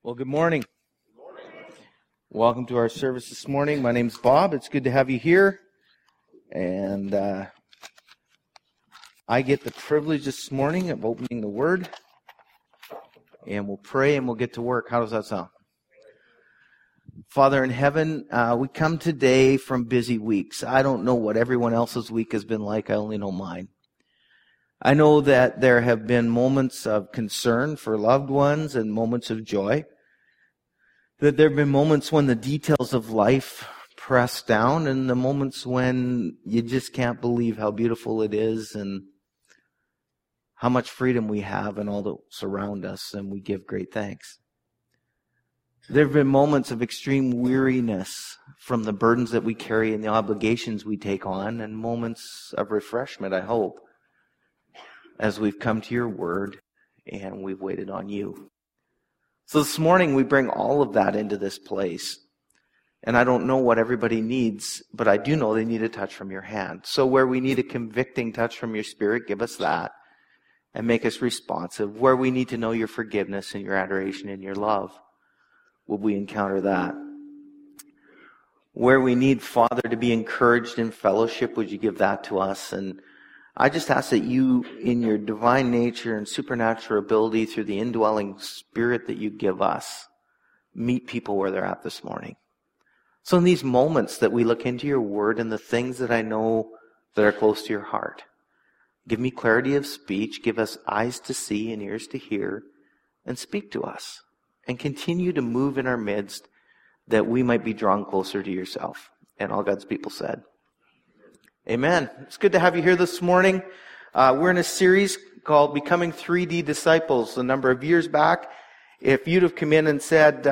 Well, good morning. Welcome to our service this morning. My name's Bob. It's good to have you here. And I get the privilege this morning of opening the Word. And we'll pray and we'll get to work. How does that sound? Father in heaven, we come today from busy weeks. I don't know what everyone else's week has been like. I only know mine. I know that there have been moments of concern for loved ones and moments of joy. That there have been moments when the details of life press down and the moments when you just can't believe how beautiful it is and how much freedom we have and all that surround us, and we give great thanks. There have been moments of extreme weariness from the burdens that we carry and the obligations we take on, and moments of refreshment, I hope, as we've come to your word and we've waited on you. So this morning we bring all of that into this place. And I don't know what everybody needs, but I do know they need a touch from your hand. So where we need a convicting touch from your Spirit, give us that and make us responsive. Where we need to know your forgiveness and your adoration and your love, will we encounter that? Where we need, Father, to be encouraged in fellowship, would you give that to us? And I just ask that you, in your divine nature and supernatural ability, through the indwelling Spirit that you give us, meet people where they're at this morning. So in these moments that we look into your word and the things that I know that are close to your heart, give me clarity of speech, give us eyes to see and ears to hear, and speak to us. And continue to move in our midst that we might be drawn closer to yourself. And all God's people said, amen. It's good to have you here this morning. We're in a series called Becoming 3D Disciples. A number of years back, if you'd have come in and said,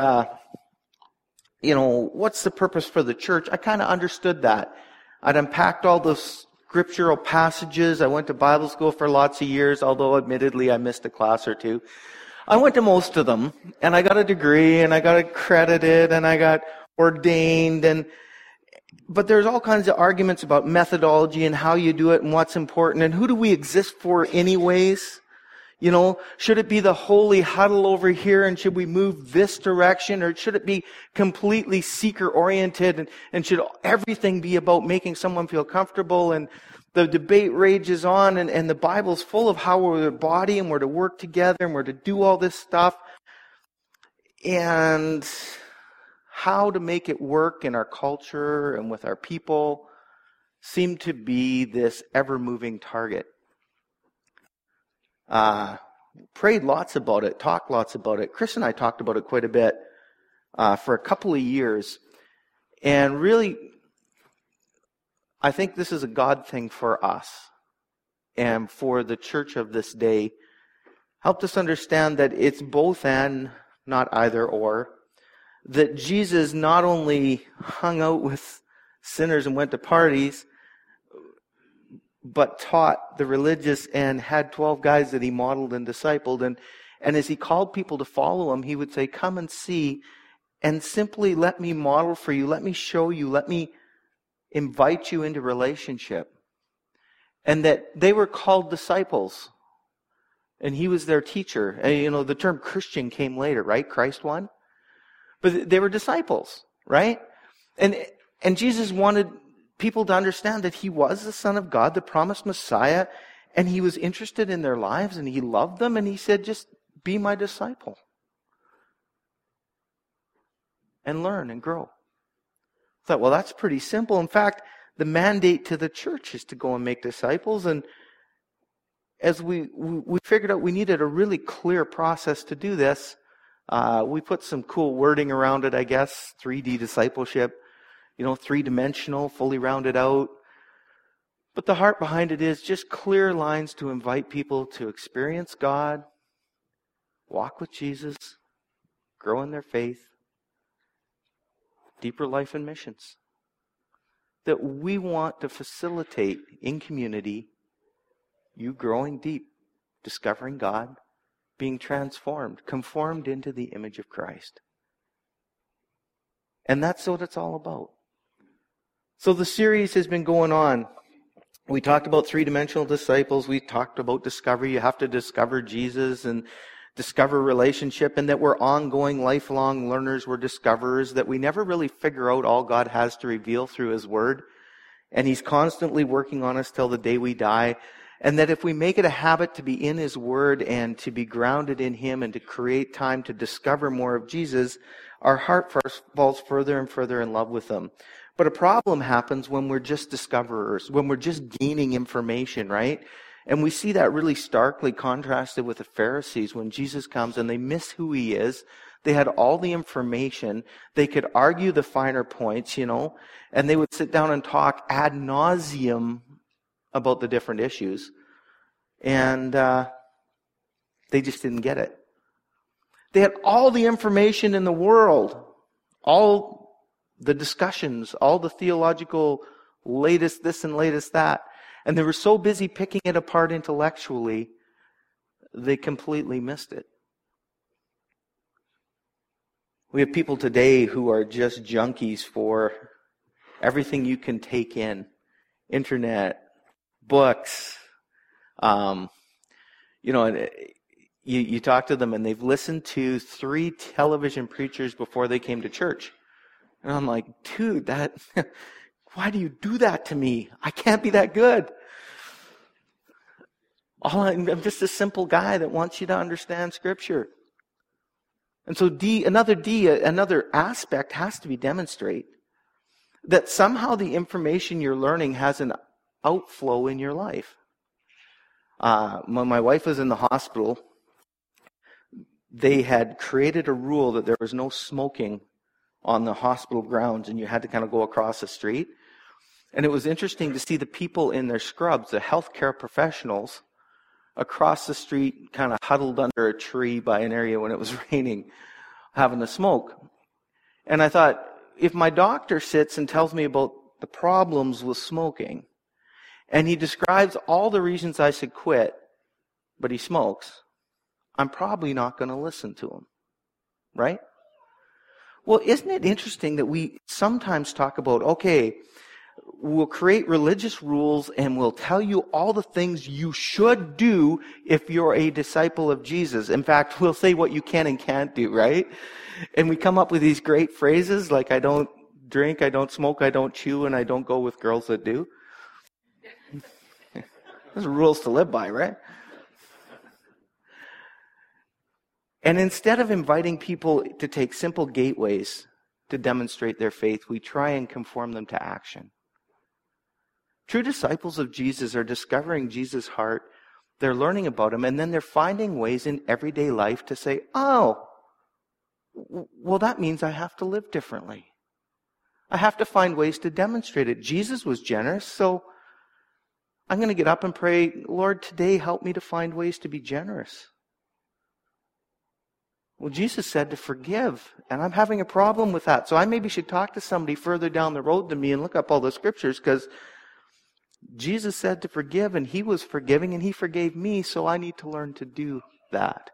what's the purpose for the church? I kind of understood that. I'd unpacked all the scriptural passages. I went to Bible school for lots of years, although admittedly I missed a class or two. I went to most of them, and I got a degree, and I got accredited, and I got ordained, but there's all kinds of arguments about methodology and how you do it and what's important and who do we exist for anyways? Should it be the holy huddle over here and should we move this direction, or should it be completely seeker-oriented and should everything be about making someone feel comfortable? And the debate rages on, and the Bible's full of how we're a body and we're to work together and we're to do all this stuff. And how to make it work in our culture and with our people seem to be this ever-moving target. Prayed lots about it, talked lots about it. Chris and I talked about it quite a bit for a couple of years. And really, I think this is a God thing for us and for the church of this day. Helped us understand that it's both and, not either or. That Jesus not only hung out with sinners and went to parties, but taught the religious and had 12 guys that he modeled and discipled. And as he called people to follow him, he would say, come and see, and simply let me model for you, let me show you, let me invite you into relationship. And that they were called disciples. And he was their teacher. And, the term Christian came later, right? Christ one. But they were disciples, right? And Jesus wanted people to understand that he was the Son of God, the promised Messiah, and he was interested in their lives, and he loved them, and he said, just be my disciple. And learn and grow. I thought, well, that's pretty simple. In fact, the mandate to the church is to go and make disciples, and as we figured out we needed a really clear process to do this, we put some cool wording around it, I guess. 3D discipleship, three-dimensional, fully rounded out. But the heart behind it is just clear lines to invite people to experience God, walk with Jesus, grow in their faith, deeper life and missions. That we want to facilitate in community you growing deep, discovering God, being transformed, conformed into the image of Christ. And that's what it's all about. So the series has been going on. We talked about three-dimensional disciples. We talked about discovery. You have to discover Jesus. And discover relationship, and that we're ongoing, lifelong learners, we're discoverers, that we never really figure out all God has to reveal through His Word. And He's constantly working on us till the day we die. And that if we make it a habit to be in His Word and to be grounded in Him and to create time to discover more of Jesus, our heart falls further and further in love with Him. But a problem happens when we're just discoverers, when we're just gaining information, right? And we see that really starkly contrasted with the Pharisees when Jesus comes and they miss who He is. They had all the information. They could argue the finer points, and they would sit down and talk ad nauseum about the different issues. And they just didn't get it. They had all the information in the world, all the discussions, all the theological latest this and latest that. And they were so busy picking it apart intellectually, they completely missed it. We have people today who are just junkies for everything you can take in. Internet, books. You talk to them and they've listened to 3 television preachers before they came to church. And I'm like, dude, why do you do that to me? I can't be that good. I'm just a simple guy that wants you to understand Scripture. And so another aspect has to be demonstrate that somehow the information you're learning has an outflow in your life. When my wife was in the hospital, they had created a rule that there was no smoking on the hospital grounds, and you had to kind of go across the street. And it was interesting to see the people in their scrubs, the healthcare professionals, across the street, kind of huddled under a tree by an area when it was raining, having a smoke. And I thought, if my doctor sits and tells me about the problems with smoking, and he describes all the reasons I should quit, but he smokes, I'm probably not going to listen to him. Right? Well, isn't it interesting that we sometimes talk about, okay, we'll create religious rules and we'll tell you all the things you should do if you're a disciple of Jesus. In fact, we'll say what you can and can't do, right? And we come up with these great phrases like, I don't drink, I don't smoke, I don't chew, and I don't go with girls that do. Those are rules to live by, right? And instead of inviting people to take simple gateways to demonstrate their faith, we try and conform them to action. True disciples of Jesus are discovering Jesus' heart, they're learning about Him, and then they're finding ways in everyday life to say, oh, well, that means I have to live differently. I have to find ways to demonstrate it. Jesus was generous, so I'm going to get up and pray, Lord, today help me to find ways to be generous. Well, Jesus said to forgive, and I'm having a problem with that. So I maybe should talk to somebody further down the road than me and look up all the scriptures, because Jesus said to forgive, and He was forgiving, and He forgave me, so I need to learn to do that.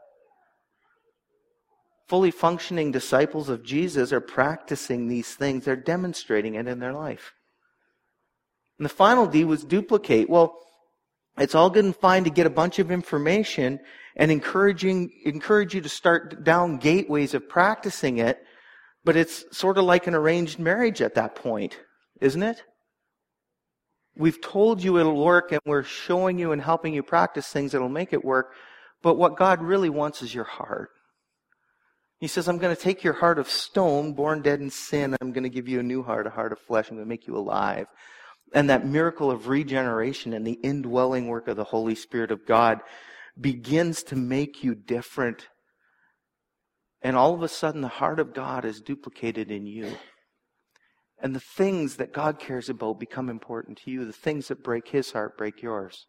Fully functioning disciples of Jesus are practicing these things. They're demonstrating it in their life. And the final D was duplicate. Well, it's all good and fine to get a bunch of information and encourage you to start down gateways of practicing it, but it's sort of like an arranged marriage at that point, isn't it? We've told you it'll work, and we're showing you and helping you practice things that'll make it work, but what God really wants is your heart. He says, I'm going to take your heart of stone, born dead in sin, I'm going to give you a new heart, a heart of flesh, I'm going to make you alive. And that miracle of regeneration and the indwelling work of the Holy Spirit of God begins to make you different. And all of a sudden, the heart of God is duplicated in you. And the things that God cares about become important to you. The things that break His heart break yours.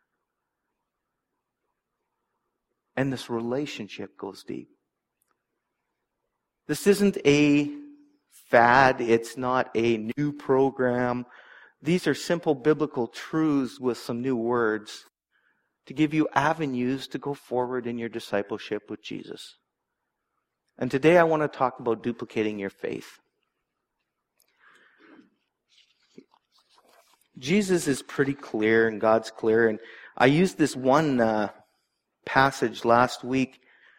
And this relationship goes deep. This isn't a fad. It's not a new program. These are simple biblical truths with some new words to give you avenues to go forward in your discipleship with Jesus. And today I want to talk about duplicating your faith. Jesus is pretty clear and God's clear. And I used this one passage last week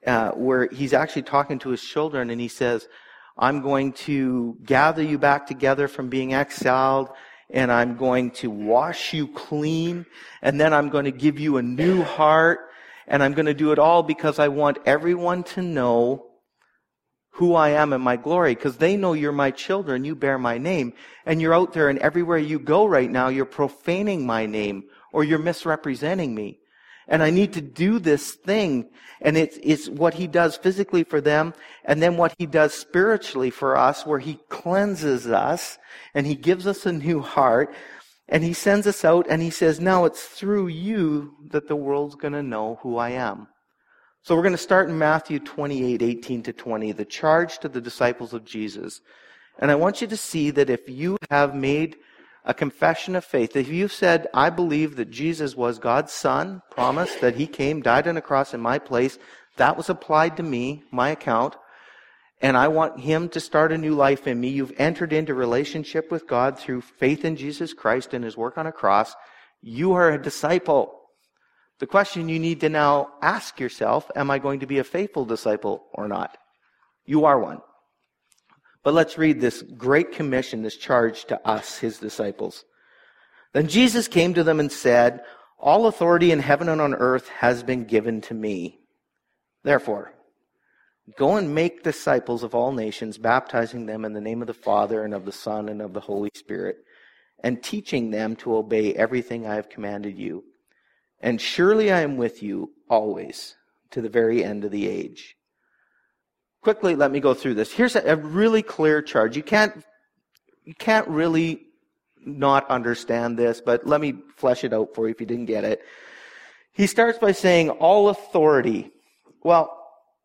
where he's actually talking to his children, and he says, I'm going to gather you back together from being exiled, and I'm going to wash you clean, and then I'm going to give you a new heart, and I'm going to do it all because I want everyone to know who I am in my glory, because they know you're my children, you bear my name, and you're out there, and everywhere you go right now, you're profaning my name, or you're misrepresenting me. And I need to do this thing. And it's what he does physically for them, and then what he does spiritually for us, where he cleanses us, and he gives us a new heart, and he sends us out, and he says, now it's through you that the world's going to know who I am. So we're going to start in Matthew 28:18-20, the charge to the disciples of Jesus. And I want you to see that if you have made a confession of faith, if you've said, I believe that Jesus was God's Son, promised that he came, died on a cross in my place, that was applied to me, my account, and I want him to start a new life in me. You've entered into relationship with God through faith in Jesus Christ and his work on a cross. You are a disciple. The question you need to now ask yourself, am I going to be a faithful disciple or not? You are one. But let's read this great commission, this charge to us, his disciples. Then Jesus came to them and said, all authority in heaven and on earth has been given to me. Therefore, go and make disciples of all nations, baptizing them in the name of the Father and of the Son and of the Holy Spirit, and teaching them to obey everything I have commanded you. And surely I am with you always, to the very end of the age. Quickly, let me go through this. Here's a really clear charge. You can't really not understand this, but let me flesh it out for you if you didn't get it. He starts by saying, all authority. Well,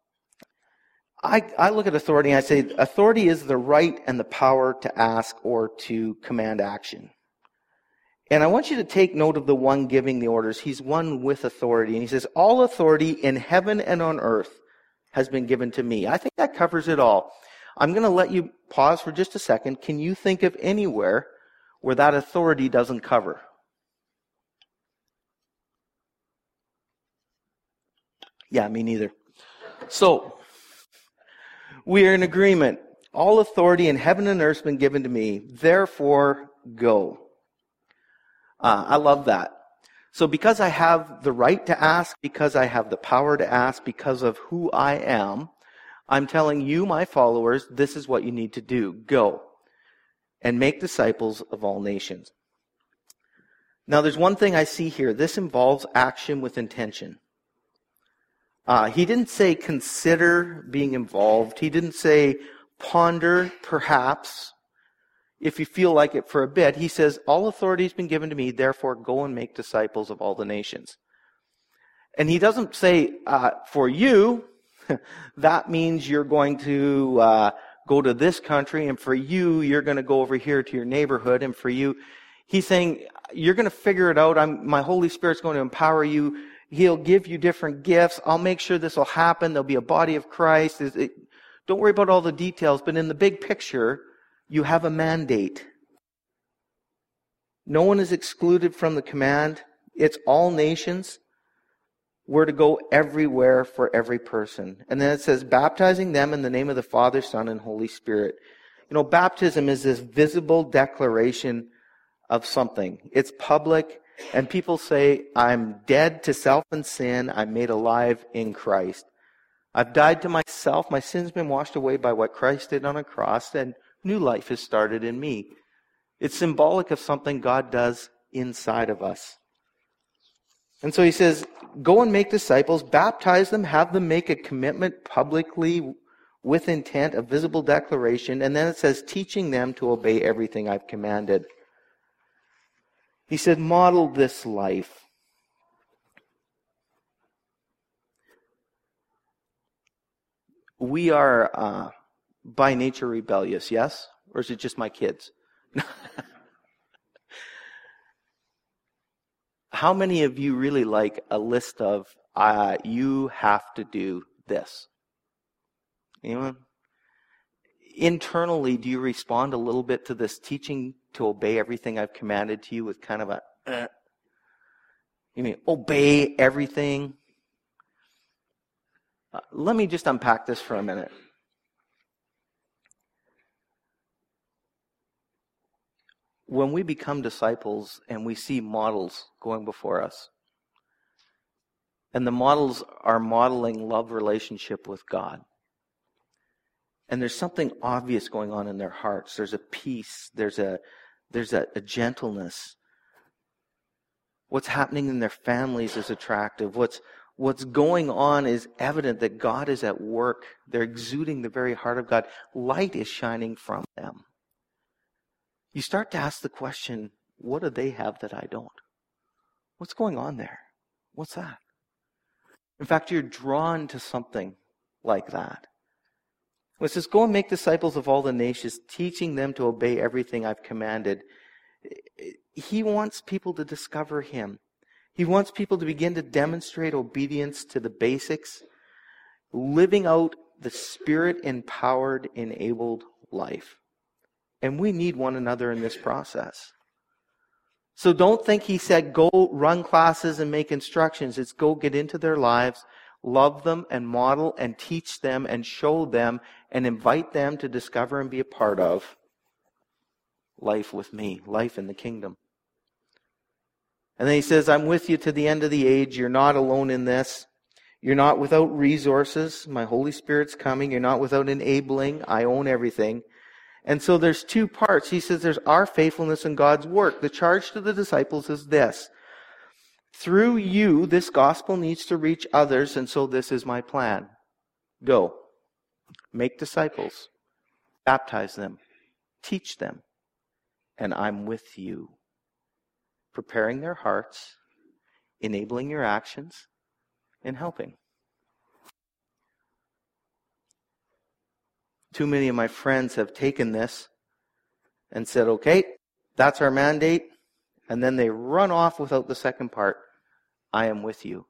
I look at authority and I say, authority is the right and the power to ask or to command action. And I want you to take note of the one giving the orders. He's one with authority. And he says, all authority in heaven and on earth has been given to me. I think that covers it all. I'm going to let you pause for just a second. Can you think of anywhere where that authority doesn't cover? Yeah, me neither. So, we are in agreement. All authority in heaven and earth has been given to me. Therefore, go. I love that. So because I have the right to ask, because I have the power to ask, because of who I am, I'm telling you, my followers, this is what you need to do. Go and make disciples of all nations. Now, there's one thing I see here. This involves action with intention. He didn't say consider being involved. He didn't say ponder, perhaps, if you feel like it for a bit. He says, all authority has been given to me, therefore go and make disciples of all the nations. And he doesn't say, for you, that means you're going to go to this country, and for you, you're going to go over here to your neighborhood, and for you, he's saying, you're going to figure it out. My Holy Spirit's going to empower you. He'll give you different gifts. I'll make sure this will happen. There'll be a body of Christ. Don't worry about all the details, but in the big picture, you have a mandate. No one is excluded from the command. It's all nations. We're to go everywhere for every person. And then it says, baptizing them in the name of the Father, Son, and Holy Spirit. You know, baptism is this visible declaration of something. It's public, and people say, I'm dead to self and sin. I'm made alive in Christ. I've died to myself. My sin's been washed away by what Christ did on a cross, and new life has started in me. It's symbolic of something God does inside of us. And so he says, go and make disciples, baptize them, have them make a commitment publicly with intent, a visible declaration. And then it says, teaching them to obey everything I've commanded. He said, model this life. We are by nature rebellious, yes? Or is it just my kids? How many of you really like a list of, you have to do this? Anyone? Internally, do you respond a little bit to this teaching to obey everything I've commanded to you with kind of a, you mean, obey everything? Let me just unpack this for a minute. When we become disciples and we see models going before us, and the models are modeling love relationship with God, and there's something obvious going on in their hearts. There's a peace. There's a gentleness. What's happening in their families is attractive. What's going on is evident that God is at work. They're exuding the very heart of God. Light is shining from them. You start to ask the question, what do they have that I don't? What's going on there? What's that? In fact, you're drawn to something like that. It says, go and make disciples of all the nations, teaching them to obey everything I've commanded. He wants people to discover Him. He wants people to begin to demonstrate obedience to the basics, living out the Spirit-empowered, enabled life. And we need one another in this process. So don't think He said, go run classes and make instructions. It's go get into their lives, love them and model and teach them and show them and invite them to discover and be a part of life with me, life in the kingdom. And then He says, I'm with you to the end of the age. You're not alone in this. You're not without resources. My Holy Spirit's coming. You're not without enabling. I own everything. And so there's two parts. He says there's our faithfulness in God's work. The charge to the disciples is this. Through you, this gospel needs to reach others, and so this is my plan. Go. Make disciples. Baptize them. Teach them. And I'm with you. Preparing their hearts, enabling your actions, and helping. Too many of my friends have taken this and said, okay, that's our mandate, and then they run off without the second part. I am with you.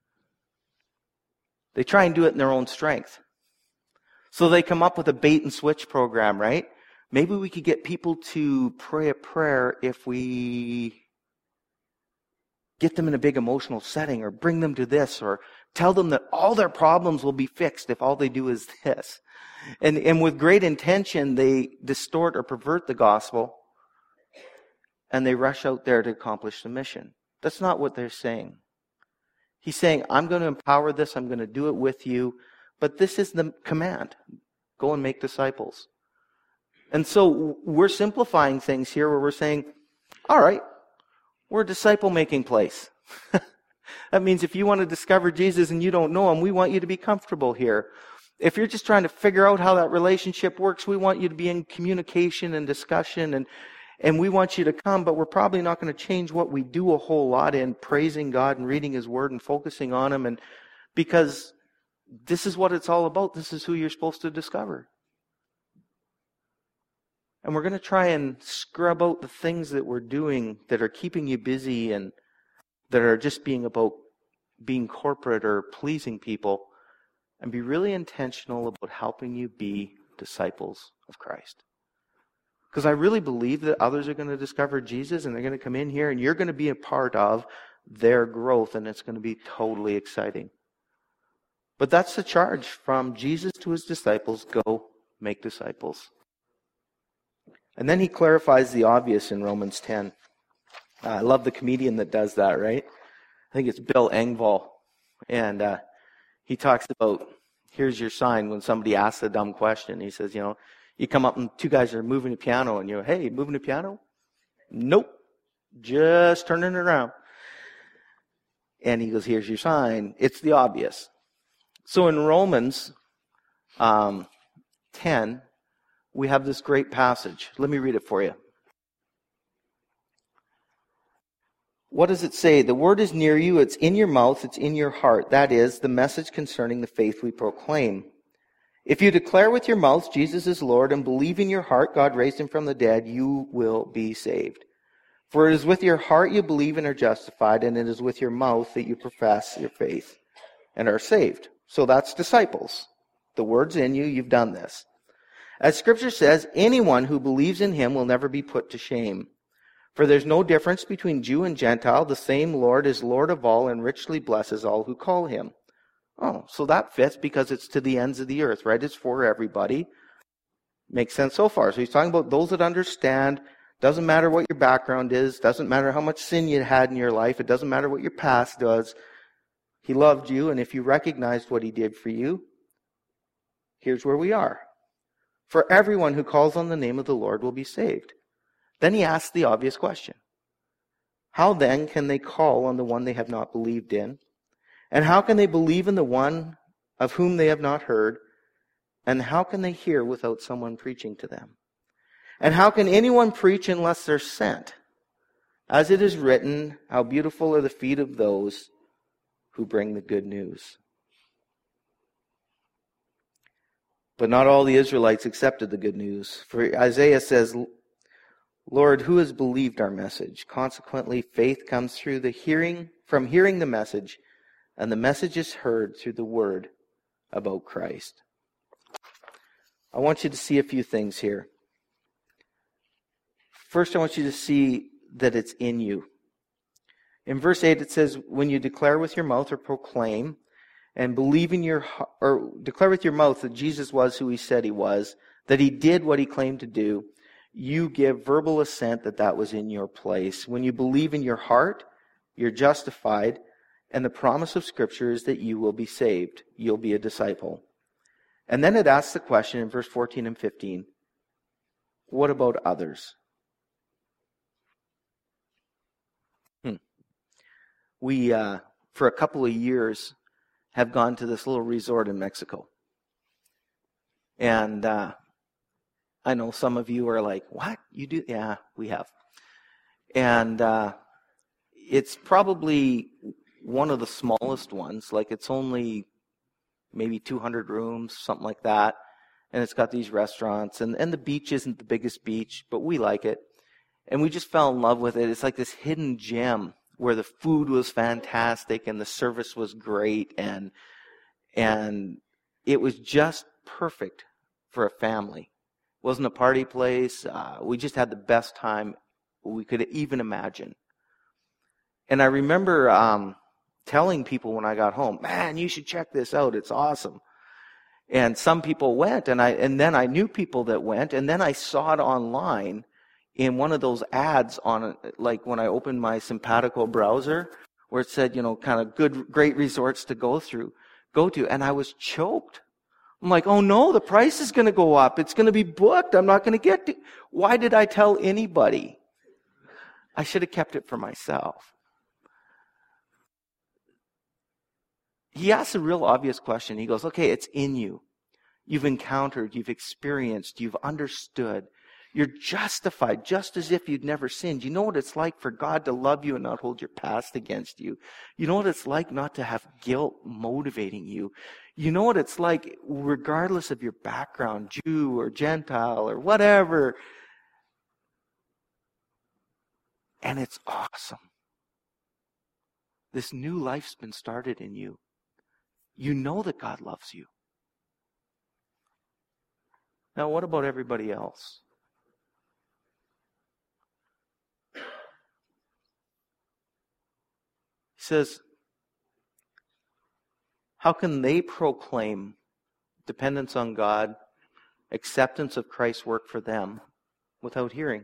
They try and do it in their own strength. So they come up with a bait and switch program, right? Maybe we could get people to pray a prayer if we get them in a big emotional setting, or bring them to this, or tell them that all their problems will be fixed if all they do is this. And with great intention, they distort or pervert the gospel, and they rush out there to accomplish the mission. That's not what they're saying. He's saying, I'm going to empower this, I'm going to do it with you, but this is the command. Go and make disciples. And so we're simplifying things here where we're saying, all right, we're a disciple-making place. That means if you want to discover Jesus and you don't know Him, we want you to be comfortable here. If you're just trying to figure out how that relationship works, we want you to be in communication and discussion, and we want you to come, but we're probably not going to change what we do a whole lot in praising God and reading His Word and focusing on Him, and because this is what it's all about. This is who you're supposed to discover. And we're going to try and scrub out the things that we're doing that are keeping you busy and that are just being about being corporate or pleasing people, and be really intentional about helping you be disciples of Christ. Because I really believe that others are going to discover Jesus, and they're going to come in here, and you're going to be a part of their growth, and it's going to be totally exciting. But that's the charge from Jesus to His disciples: go make disciples. And then He clarifies the obvious in Romans 10. I love the comedian that does that, right? I think it's Bill Engvall. And he talks about, here's your sign when somebody asks a dumb question. He says, you come up and two guys are moving a piano, and you go, hey, moving a piano? Nope. Just turning it around. And he goes, here's your sign. It's the obvious. So in Romans 10, we have this great passage. Let me read it for you. What does it say? The word is near you, it's in your mouth, it's in your heart. That is the message concerning the faith we proclaim. If you declare with your mouth Jesus is Lord and believe in your heart God raised Him from the dead, you will be saved. For it is with your heart you believe and are justified, and it is with your mouth that you profess your faith and are saved. So that's disciples. The word's in you, you've done this. As Scripture says, anyone who believes in Him will never be put to shame. For there's no difference between Jew and Gentile. The same Lord is Lord of all and richly blesses all who call Him. Oh, so that fits because it's to the ends of the earth, right? It's for everybody. Makes sense so far. So he's talking about those that understand. Doesn't matter what your background is. Doesn't matter how much sin you had in your life. It doesn't matter what your past does. He loved you, and if you recognized what he did for you, here's where we are. For everyone who calls on the name of the Lord will be saved. Then he asks the obvious question. How then can they call on the one they have not believed in? And how can they believe in the one of whom they have not heard? And how can they hear without someone preaching to them? And how can anyone preach unless they're sent? As it is written, how beautiful are the feet of those who bring the good news. But not all the Israelites accepted the good news. For Isaiah says, Lord, who has believed our message? Consequently, faith comes through from hearing the message, and the message is heard through the word about Christ. I want you to see a few things here. First, I want you to see that it's in you. In verse 8, it says, when you declare with your mouth or proclaim and believe in your heart, or declare with your mouth that Jesus was who he said he was, that he did what he claimed to do, you give verbal assent that that was in your place. When you believe in your heart, you're justified, and the promise of Scripture is that you will be saved. You'll be a disciple. And then it asks the question in verse 14 and 15, what about others? We, for a couple of years, have gone to this little resort in Mexico. And I know some of you are like, what? You do? Yeah, we have. And it's probably one of the smallest ones. Like, it's only maybe 200 rooms, something like that. And it's got these restaurants. And the beach isn't the biggest beach, but we like it. And we just fell in love with it. It's like this hidden gem where the food was fantastic and the service was great. And it was just perfect for a family. It wasn't a party place. We just had the best time we could even imagine. And I remember telling people when I got home, man, you should check this out. It's awesome. And some people went, and then I knew people that went, and then I saw it online in one of those ads on, like when I opened my Simpatico browser, where it said, kind of great resorts to go to, and I was choked. I'm like, oh no, the price is going to go up. It's going to be booked. I'm not going to get to. Why did I tell anybody? I should have kept it for myself. He asks a real obvious question. He goes, okay, it's in you. You've encountered, you've experienced, you've understood. You're justified just as if you'd never sinned. You know what it's like for God to love you and not hold your past against you. You know what it's like not to have guilt motivating you. You know what it's like regardless of your background, Jew or Gentile or whatever. And it's awesome. This new life's been started in you. You know that God loves you. Now, what about everybody else? He says, how can they proclaim dependence on God, acceptance of Christ's work for them, without hearing?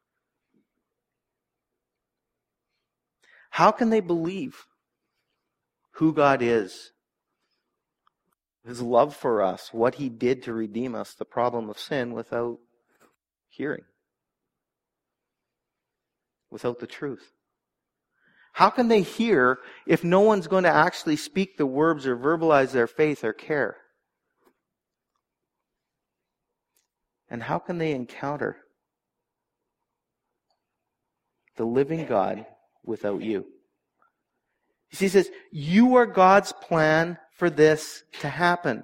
How can they believe who God is, His love for us, what He did to redeem us, the problem of sin, without hearing? Without the truth? How can they hear if no one's going to actually speak the words or verbalize their faith or care? And how can they encounter the living God without you? He says, you are God's plan for this to happen.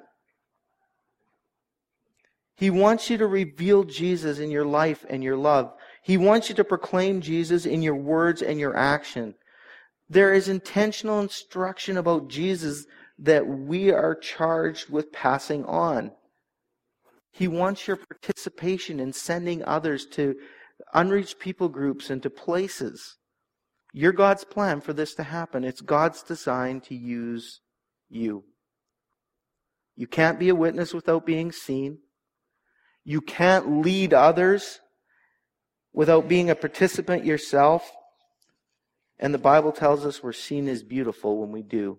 He wants you to reveal Jesus in your life and your love. He wants you to proclaim Jesus in your words and your action. There is intentional instruction about Jesus that we are charged with passing on. He wants your participation in sending others to unreached people groups and to places. You're God's plan for this to happen. It's God's design to use you. You can't be a witness without being seen. You can't lead others without being a participant yourself. And the Bible tells us we're seen as beautiful when we do.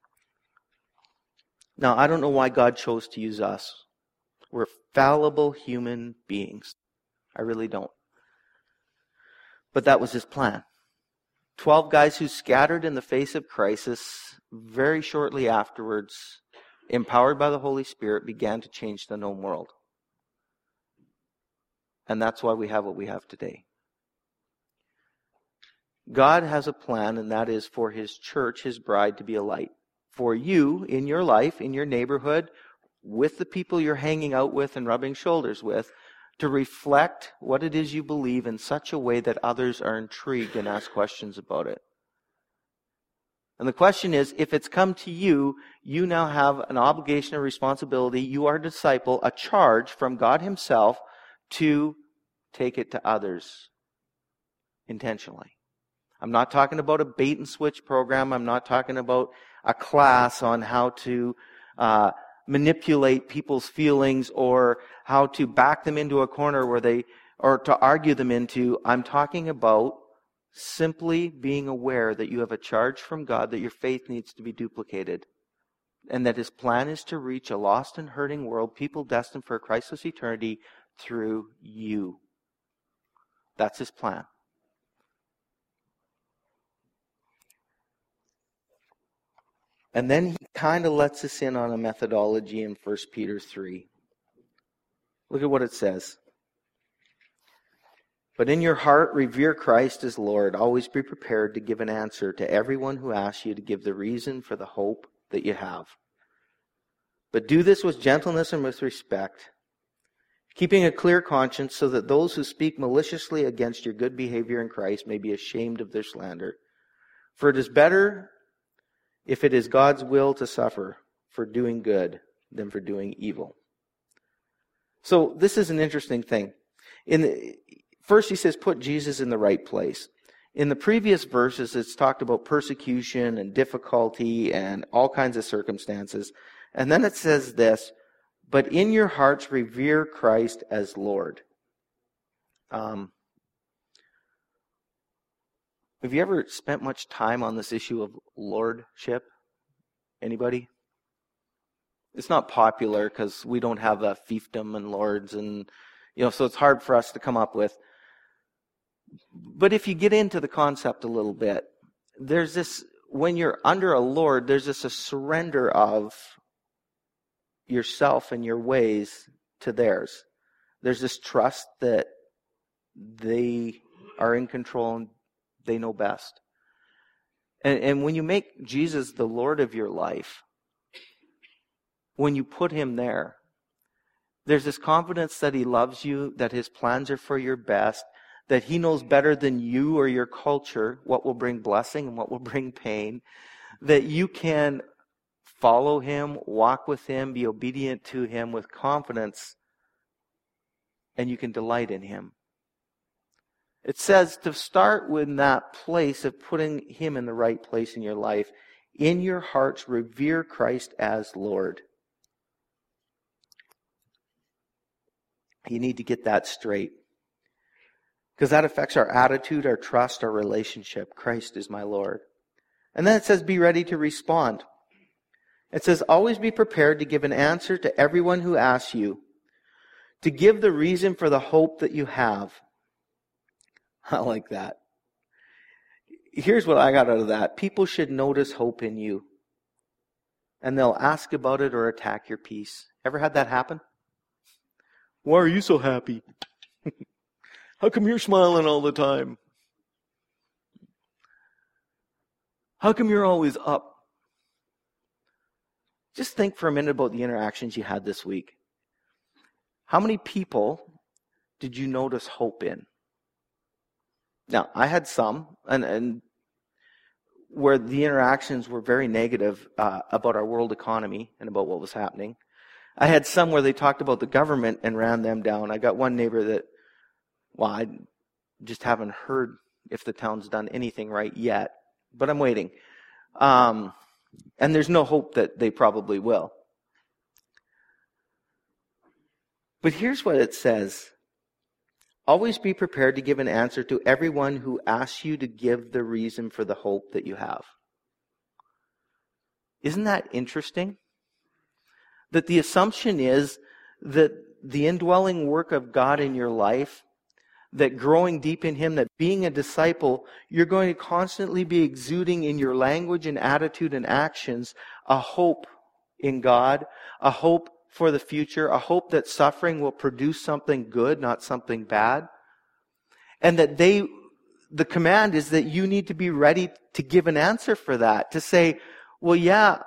Now, I don't know why God chose to use us. We're fallible human beings. I really don't. But that was His plan. 12 guys who scattered in the face of crisis, very shortly afterwards, empowered by the Holy Spirit, began to change the known world. And that's why we have what we have today. God has a plan, and that is for His church, His bride, to be a light. For you, in your life, in your neighborhood, with the people you're hanging out with and rubbing shoulders with, to reflect what it is you believe in such a way that others are intrigued and ask questions about it. And the question is, if it's come to you, you now have an obligation, a responsibility. You are a disciple, a charge from God Himself to take it to others intentionally. I'm not talking about a bait and switch program. I'm not talking about a class on how to manipulate people's feelings or how to back them into a corner or to argue them into. I'm talking about simply being aware that you have a charge from God that your faith needs to be duplicated. And that His plan is to reach a lost and hurting world, people destined for a Christless eternity, through you. That's His plan. And then He kind of lets us in on a methodology in 1 Peter 3. Look at what it says. But in your heart, revere Christ as Lord. Always be prepared to give an answer to everyone who asks you to give the reason for the hope that you have. But do this with gentleness and with respect, keeping a clear conscience, so that those who speak maliciously against your good behavior in Christ may be ashamed of their slander. For it is better, if it is God's will, to suffer for doing good than for doing evil. So this is an interesting thing. First he says, put Jesus in the right place. In the previous verses, it's talked about persecution and difficulty and all kinds of circumstances. And then it says this, but in your hearts revere Christ as Lord. Have you ever spent much time on this issue of lordship? Anybody? It's not popular because we don't have a fiefdom and lords, and so it's hard for us to come up with. But if you get into the concept a little bit, there's this, when you're under a lord, there's this a surrender of yourself and your ways to theirs. There's this trust that they are in control and they know best. And when you make Jesus the Lord of your life, when you put Him there, there's this confidence that He loves you, that His plans are for your best, that He knows better than you or your culture what will bring blessing and what will bring pain, that you can follow Him, walk with Him, be obedient to Him with confidence, and you can delight in Him. It says to start with that place of putting Him in the right place in your life. In your hearts, revere Christ as Lord. You need to get that straight. Because that affects our attitude, our trust, our relationship. Christ is my Lord. And then it says, be ready to respond. It says, always be prepared to give an answer to everyone who asks you, to give the reason for the hope that you have. I like that. Here's what I got out of that. People should notice hope in you. And they'll ask about it or attack your peace. Ever had that happen? Why are you so happy? How come you're smiling all the time? How come you're always up? Just think for a minute about the interactions you had this week. How many people did you notice hope in? Now, I had some, and where the interactions were very negative about our world economy and about what was happening. I had some where they talked about the government and ran them down. I got one neighbor that, I just haven't heard if the town's done anything right yet, but I'm waiting. And there's no hope that they probably will. But here's what it says. Always be prepared to give an answer to everyone who asks you to give the reason for the hope that you have. Isn't that interesting? That the assumption is that the indwelling work of God in your life, that growing deep in Him, that being a disciple, you're going to constantly be exuding in your language and attitude and actions a hope in God, a hope for the future, a hope that suffering will produce something good, not something bad. And that the command is that you need to be ready to give an answer for that, to say, well, yeah,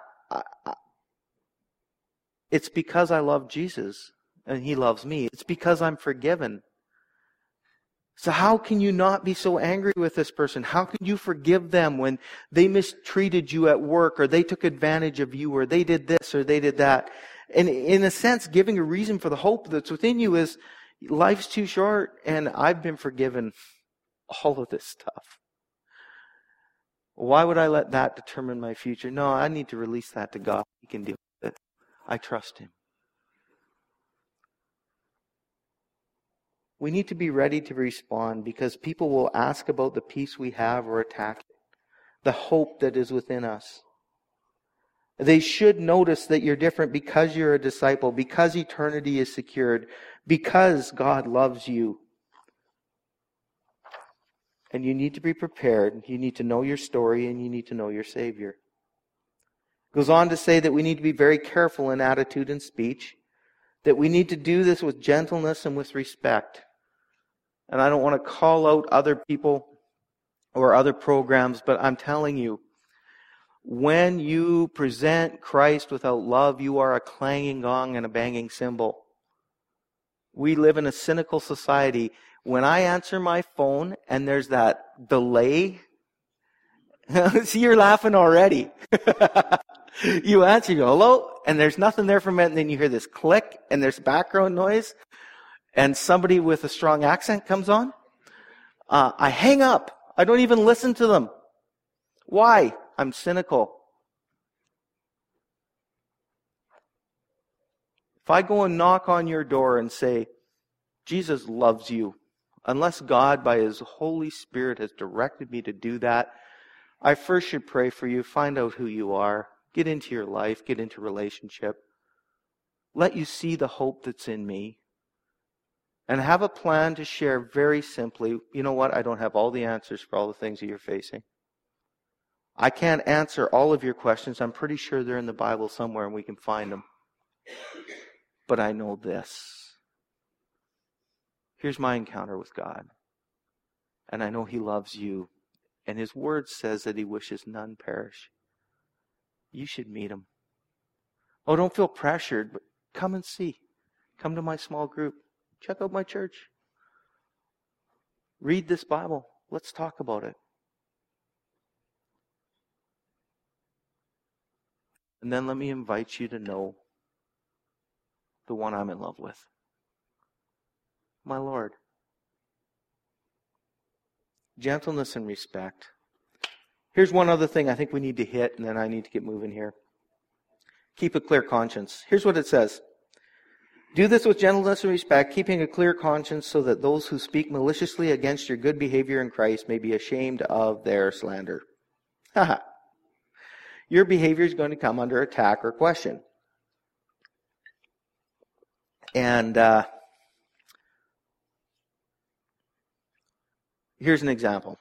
it's because I love Jesus and He loves me. It's because I'm forgiven. So how can you not be so angry with this person? How can you forgive them when they mistreated you at work, or they took advantage of you, or they did this or they did that? And in a sense, giving a reason for the hope that's within you is, life's too short and I've been forgiven all of this stuff. Why would I let that determine my future? No, I need to release that to God. He can deal with it. I trust Him. We need to be ready to respond, because people will ask about the peace we have or attack it, the hope that is within us. They should notice that you're different because you're a disciple, because eternity is secured, because God loves you. And you need to be prepared. You need to know your story, and you need to know your Savior. It goes on to say that we need to be very careful in attitude and speech, that we need to do this with gentleness and with respect. And I don't want to call out other people or other programs, but I'm telling you, when you present Christ without love, you are a clanging gong and a banging cymbal. We live in a cynical society. When I answer my phone and there's that delay, see, you're laughing already. You answer, you go, hello, and there's nothing there for a minute, and then you hear this click, and there's background noise, and somebody with a strong accent comes on. I hang up. I don't even listen to them. Why? I'm cynical. If I go and knock on your door and say, Jesus loves you, unless God by His Holy Spirit has directed me to do that, I first should pray for you, find out who you are, get into your life, get into relationship, let you see the hope that's in me, and have a plan to share very simply. You know what? I don't have all the answers for all the things that you're facing. I can't answer all of your questions. I'm pretty sure they're in the Bible somewhere and we can find them. But I know this. Here's my encounter with God. And I know He loves you. And His Word says that He wishes none perish. You should meet Him. Oh, don't feel pressured, but come and see. Come to my small group. Check out my church. Read this Bible. Let's talk about it. And then let me invite you to know the one I'm in love with. My Lord. Gentleness and respect. Here's one other thing I think we need to hit, and then I need to get moving here. Keep a clear conscience. Here's what it says. Do this with gentleness and respect, keeping a clear conscience, so that those who speak maliciously against your good behavior in Christ may be ashamed of their slander. Haha. Your behavior is going to come under attack or question. And here's an example.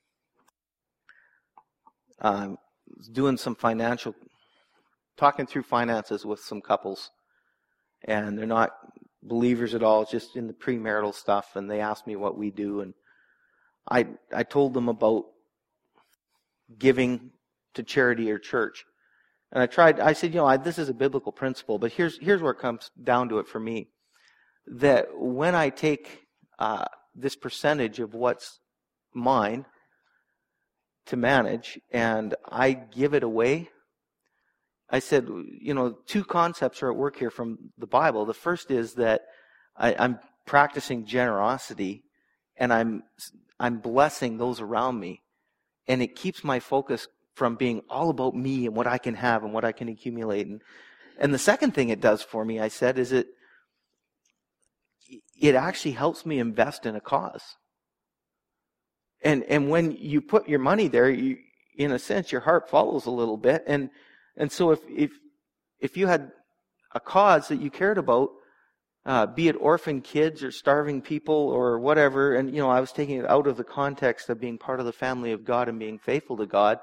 Doing some talking through finances with some couples. And they're not believers at all, just in the premarital stuff. And they asked me what we do. And I told them about giving to charity or church. And I said, this is a biblical principle, but here's where it comes down to it for me. That when I take this percentage of what's mine to manage and I give it away, I said, two concepts are at work here from the Bible. The first is that I'm practicing generosity and I'm blessing those around me. And it keeps my focus from being all about me and what I can have and what I can accumulate. And the second thing it does for me, I said, is it actually helps me invest in a cause. And when you put your money there, you, in a sense, your heart follows a little bit. And so if you had a cause that you cared about, be it orphan kids or starving people or whatever, and I was taking it out of the context of being part of the family of God and being faithful to God,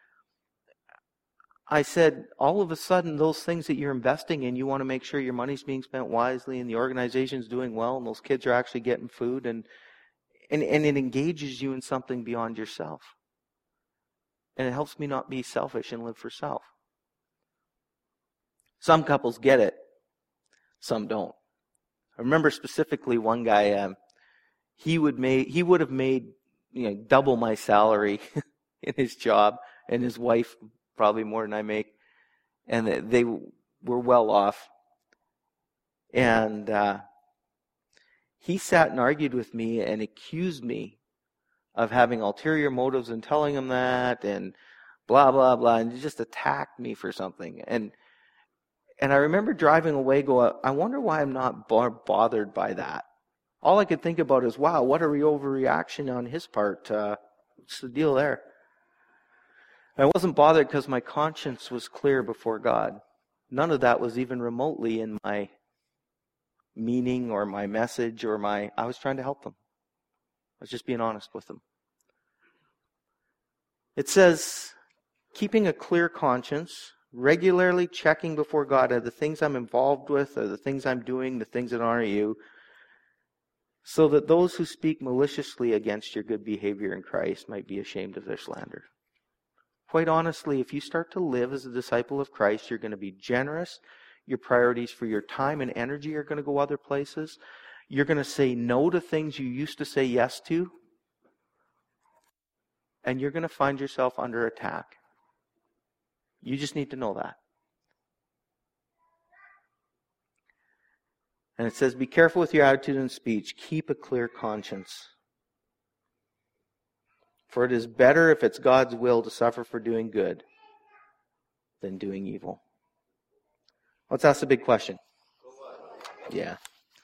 I said, all of a sudden, those things that you're investing in, you want to make sure your money's being spent wisely and the organization's doing well and those kids are actually getting food, and it engages you in something beyond yourself. And it helps me not be selfish and live for self. Some couples get it. Some don't. I remember specifically one guy, he would have made double my salary in his job, and his wife probably more than I make, and they were well off. And he sat and argued with me and accused me of having ulterior motives and telling him that, and blah, blah, blah, and just attacked me for something. And I remember driving away going, I wonder why I'm not bothered by that. All I could think about is, wow, what a overreaction on his part. What's the deal there? I wasn't bothered because my conscience was clear before God. None of that was even remotely in my meaning or my message or I was trying to help them. I was just being honest with them. It says, keeping a clear conscience, regularly checking before God, are the things I'm involved with, are the things I'm doing, the things that honor you, so that those who speak maliciously against your good behavior in Christ might be ashamed of their slander. Quite honestly, if you start to live as a disciple of Christ, you're going to be generous. Your priorities for your time and energy are going to go other places. You're going to say no to things you used to say yes to. And you're going to find yourself under attack. You just need to know that. And it says, be careful with your attitude and speech. Keep a clear conscience. For it is better, if it's God's will, to suffer for doing good than doing evil. Let's ask the big question. Yeah.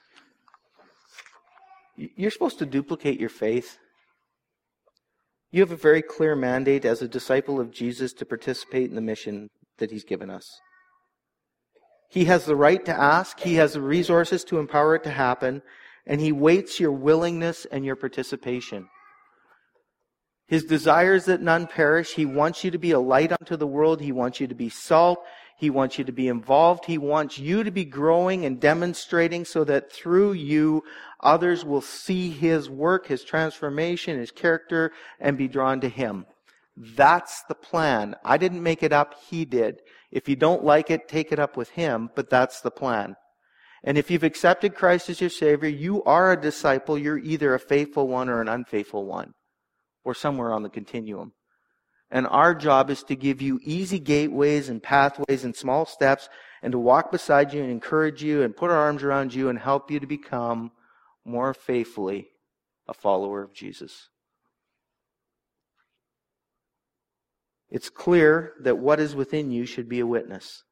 You're supposed to duplicate your faith. You have a very clear mandate as a disciple of Jesus to participate in the mission that He's given us. He has the right to ask. He has the resources to empower it to happen. And He waits your willingness and your participation. His desire is that none perish. He wants you to be a light unto the world. He wants you to be salt. He wants you to be involved. He wants you to be growing and demonstrating so that through you, others will see His work, His transformation, His character, and be drawn to Him. That's the plan. I didn't make it up. He did. If you don't like it, take it up with Him, but that's the plan. And if you've accepted Christ as your Savior, you are a disciple. You're either a faithful one or an unfaithful one, or somewhere on the continuum. And our job is to give you easy gateways and pathways and small steps, and to walk beside you and encourage you and put our arms around you and help you to become more faithfully a follower of Jesus. It's clear that what is within you should be a witness.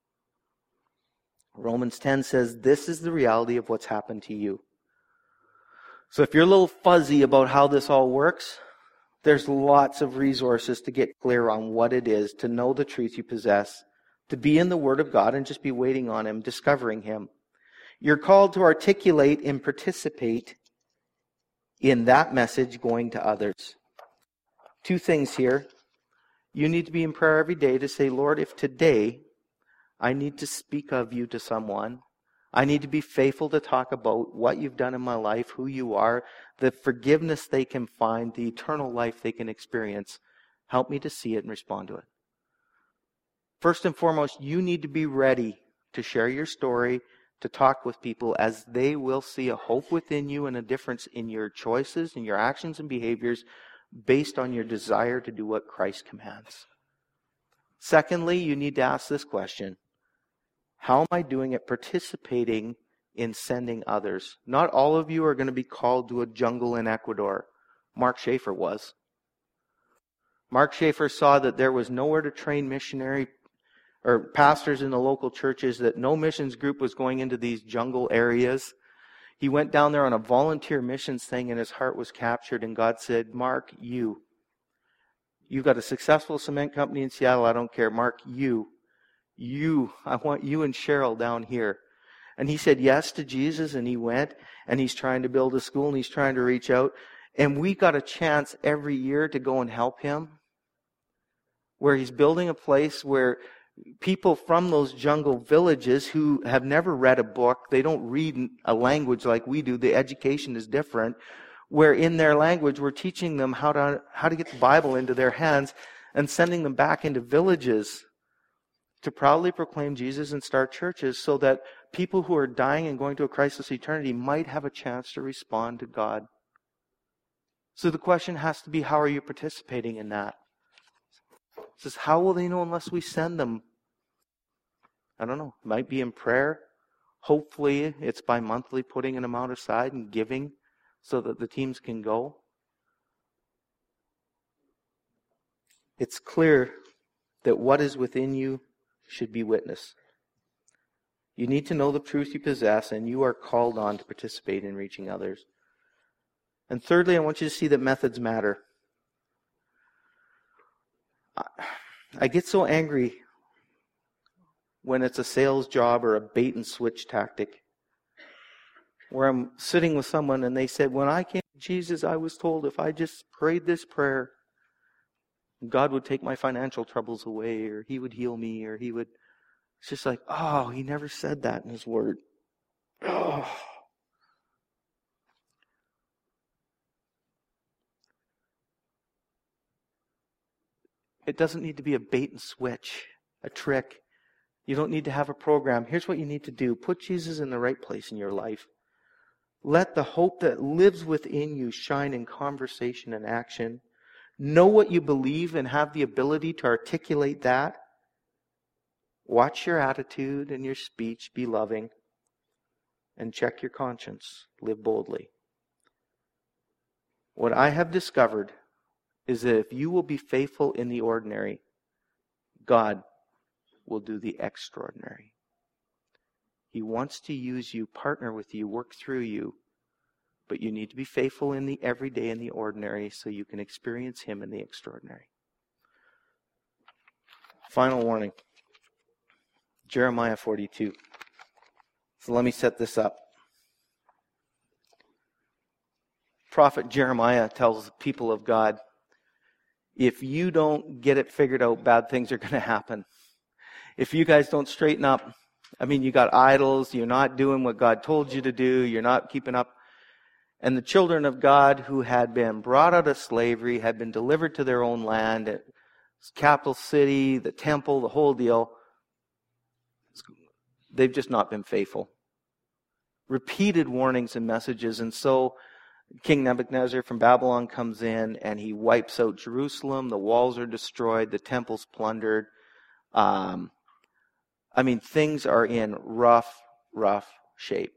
Romans 10 says this is the reality of what's happened to you. So if you're a little fuzzy about how this all works, there's lots of resources to get clear on what it is, to know the truth you possess, to be in the Word of God and just be waiting on Him, discovering Him. You're called to articulate and participate in that message going to others. Two things here. You need to be in prayer every day to say, Lord, if today I need to speak of you to someone, I need to be faithful to talk about what you've done in my life, who you are, the forgiveness they can find, the eternal life they can experience. Help me to see it and respond to it. First and foremost, you need to be ready to share your story, to talk with people, as they will see a hope within you and a difference in your choices and your actions and behaviors based on your desire to do what Christ commands. Secondly, you need to ask this question. How am I doing at participating in sending others? Not all of you are going to be called to a jungle in Ecuador. Mark Schaefer was. Mark Schaefer saw that there was nowhere to train missionary or pastors in the local churches, that no missions group was going into these jungle areas. He went down there on a volunteer mission thing, and his heart was captured. And God said, Mark, you've got a successful cement company in Seattle. I don't care. Mark, I want you and Cheryl down here. And he said yes to Jesus, and he went, and he's trying to build a school, and he's trying to reach out. And we got a chance every year to go and help him, where he's building a place where people from those jungle villages who have never read a book, they don't read a language like we do, the education is different, where in their language we're teaching them how to get the Bible into their hands and sending them back into villages to proudly proclaim Jesus and start churches so that people who are dying and going to a Christless eternity might have a chance to respond to God. So the question has to be, how are you participating in that? It says, how will they know unless we send them? I don't know. It might be in prayer. Hopefully it's by monthly putting an amount aside and giving so that the teams can go. It's clear that what is within you should be witness. You need to know the truth you possess, and you are called on to participate in reaching others. And thirdly, I want you to see that methods matter. I get so angry when it's a sales job or a bait and switch tactic, where I'm sitting with someone and they said, when I came to Jesus, I was told if I just prayed this prayer, God would take my financial troubles away, or He would heal me, or He would... It's just like, oh, He never said that in His Word. Oh. It doesn't need to be a bait and switch, a trick. You don't need to have a program. Here's what you need to do. Put Jesus in the right place in your life. Let the hope that lives within you shine in conversation and action. Know what you believe and have the ability to articulate that. Watch your attitude and your speech. Be loving. And check your conscience. Live boldly. What I have discovered is that if you will be faithful in the ordinary, God will do the extraordinary. He wants to use you, partner with you, work through you. But you need to be faithful in the everyday and the ordinary so you can experience Him in the extraordinary. Final warning. Jeremiah 42. So let me set this up. Prophet Jeremiah tells the people of God, if you don't get it figured out, bad things are going to happen. If you guys don't straighten up, you got idols, you're not doing what God told you to do, you're not keeping up. And the children of God who had been brought out of slavery, had been delivered to their own land, capital city, the temple, the whole deal, they've just not been faithful. Repeated warnings and messages. And so King Nebuchadnezzar from Babylon comes in and he wipes out Jerusalem. The walls are destroyed. The temple's plundered. Things are in rough shape.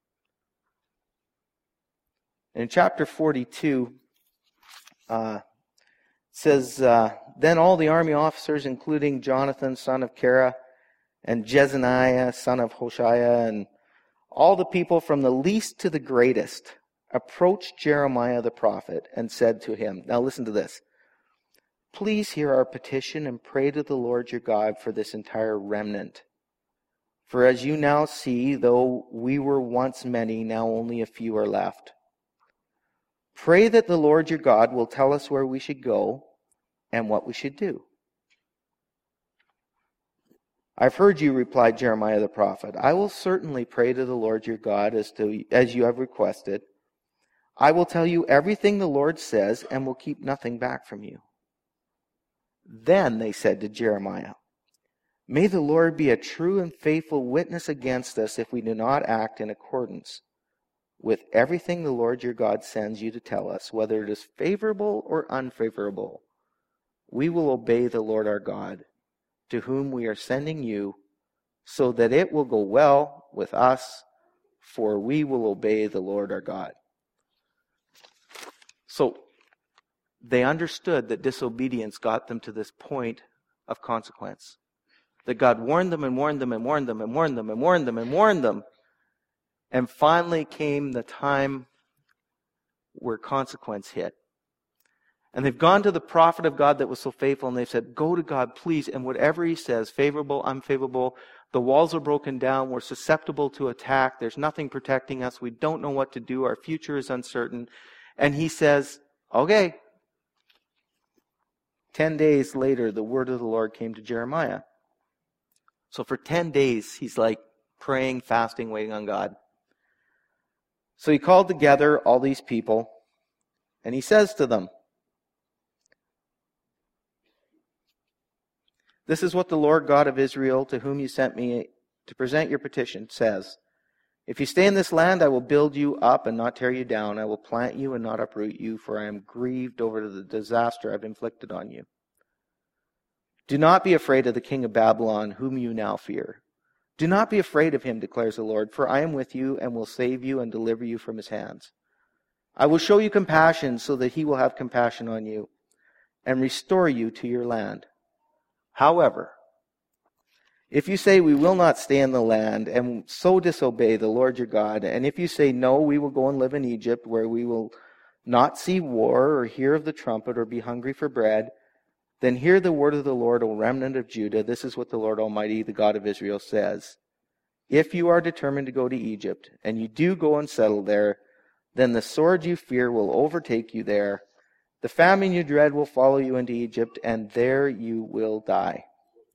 In chapter 42, it says, then all the army officers, including Jonathan, son of Kara, and Jezaniah, son of Hoshaiah, and all the people from the least to the greatest, approached Jeremiah the prophet and said to him, now listen to this, please hear our petition and pray to the Lord your God for this entire remnant. For as you now see, though we were once many, now only a few are left. Pray that the Lord your God will tell us where we should go and what we should do. I've heard you, replied Jeremiah the prophet. I will certainly pray to the Lord your God as you have requested. I will tell you everything the Lord says and will keep nothing back from you. Then they said to Jeremiah, may the Lord be a true and faithful witness against us if we do not act in accordance with everything the Lord your God sends you to tell us, whether it is favorable or unfavorable. We will obey the Lord our God, to whom we are sending you, so that it will go well with us, for we will obey the Lord our God. So they understood that disobedience got them to this point of consequence. That God warned them and warned them and warned them and warned them and warned them and warned them. And finally came the time where consequence hit. And they've gone to the prophet of God that was so faithful, and they've said, go to God, please. And whatever he says, favorable, unfavorable, the walls are broken down, we're susceptible to attack, there's nothing protecting us, we don't know what to do, our future is uncertain. And he says, okay. 10 days later, the word of the Lord came to Jeremiah. So for 10 days, he's like praying, fasting, waiting on God. So he called together all these people, and he says to them, this is what the Lord God of Israel, to whom you sent me to present your petition, says. If you stay in this land, I will build you up and not tear you down. I will plant you and not uproot you, for I am grieved over the disaster I've inflicted on you. Do not be afraid of the king of Babylon, whom you now fear. Do not be afraid of him, declares the Lord, for I am with you and will save you and deliver you from his hands. I will show you compassion so that he will have compassion on you and restore you to your land. However, if you say, we will not stay in the land, and so disobey the Lord your God, and if you say, no, we will go and live in Egypt, where we will not see war or hear of the trumpet or be hungry for bread, then hear the word of the Lord, O remnant of Judah. This is what the Lord Almighty, the God of Israel, says. If you are determined to go to Egypt, and you do go and settle there, then the sword you fear will overtake you there. The famine you dread will follow you into Egypt, and there you will die.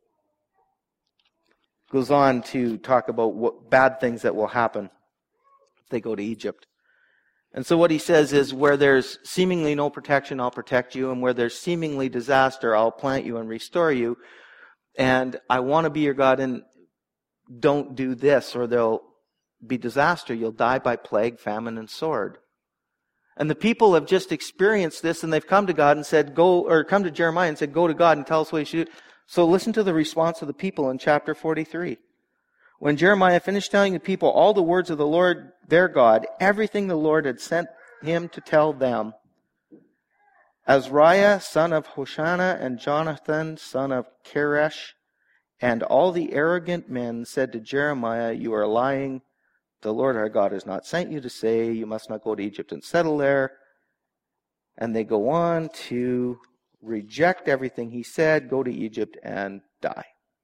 Goes on to talk about what bad things that will happen if they go to Egypt. And so what he says is, where there's seemingly no protection, I'll protect you, and where there's seemingly disaster, I'll plant you and restore you. And I want to be your God, and don't do this, or there'll be disaster. You'll die by plague, famine, and sword. And the people have just experienced this, and they've come to God and said, come to Jeremiah and said, go to God and tell us what you should do. So listen to the response of the people in chapter 43. When Jeremiah finished telling the people all the words of the Lord their God, everything the Lord had sent him to tell them, Azariah, son of Hoshana, and Jonathan, son of Keresh, and all the arrogant men said to Jeremiah, you are lying. The Lord our God has not sent you to say, you must not go to Egypt and settle there. And they go on to reject everything he said, go to Egypt and die.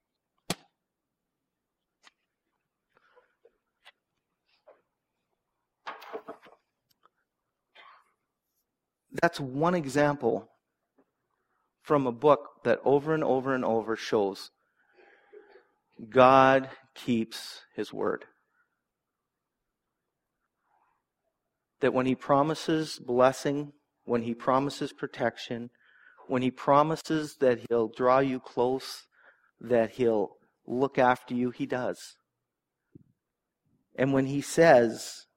That's one example from a book that over and over and over shows God keeps his word. That when he promises blessing, when he promises protection, when he promises that he'll draw you close, that he'll look after you, he does. And when he says,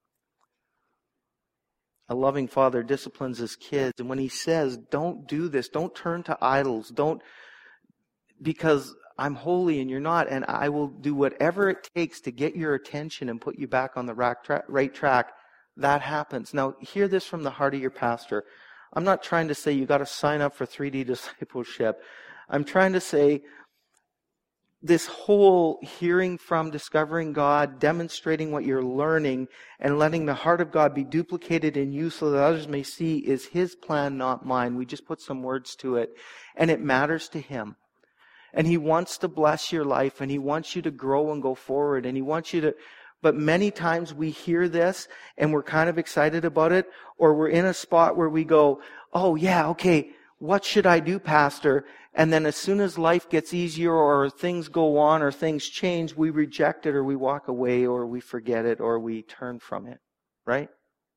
a loving father disciplines his kids, and when he says, don't do this, don't turn to idols, because I'm holy and you're not, and I will do whatever it takes to get your attention and put you back on the right track, that happens. Now, hear this from the heart of your pastor. I'm not trying to say you got to sign up for 3D discipleship. I'm trying to say this whole hearing from, discovering God, demonstrating what you're learning, and letting the heart of God be duplicated in you so that others may see is his plan, not mine. We just put some words to it, and it matters to him. And he wants to bless your life, and he wants you to grow and go forward, and he wants you to... But many times we hear this and we're kind of excited about it, or we're in a spot where we go, oh yeah, okay, what should I do, Pastor? And then as soon as life gets easier or things go on or things change, we reject it or we walk away or we forget it or we turn from it, right?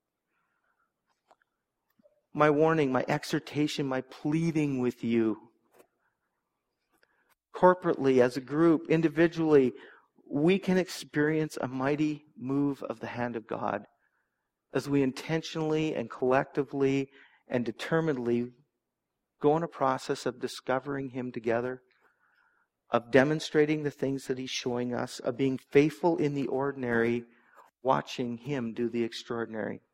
My warning, my exhortation, my pleading with you, corporately, as a group, individually, we can experience a mighty move of the hand of God as we intentionally and collectively and determinedly go in a process of discovering him together, of demonstrating the things that he's showing us, of being faithful in the ordinary, watching him do the extraordinary.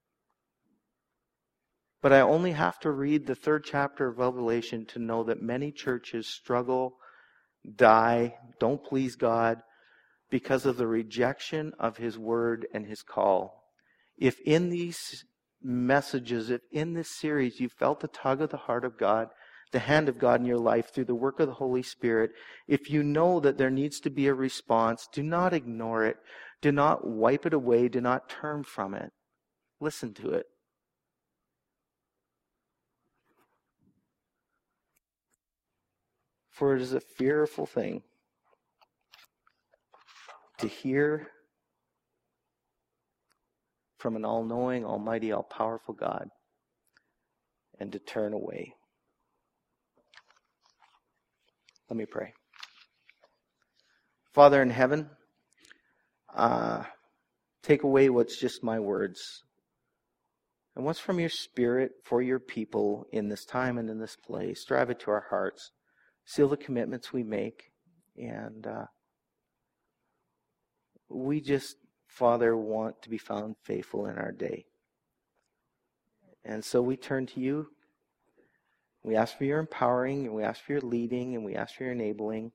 But I only have to read the 3rd chapter of Revelation to know that many churches struggle, die, don't please God, because of the rejection of His word and His call. If in these messages, if in this series you felt the tug of the heart of God, the hand of God in your life through the work of the Holy Spirit, if you know that there needs to be a response, do not ignore it. Do not wipe it away. Do not turn from it. Listen to it. For it is a fearful thing to hear from an all-knowing, almighty, all-powerful God and to turn away. Let me pray. Father in heaven, take away what's just my words and what's from your Spirit for your people in this time and in this place. Drive it to our hearts. Seal the commitments we make. And we just, Father, want to be found faithful in our day. And so we turn to you. We ask for your empowering, and we ask for your leading, and we ask for your enabling.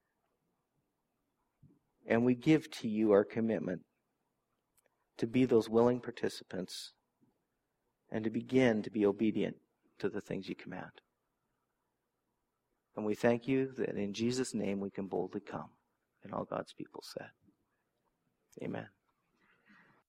And we give to you our commitment to be those willing participants and to begin to be obedient to the things you command. And we thank you that in Jesus' name we can boldly come. And all God's people said, amen.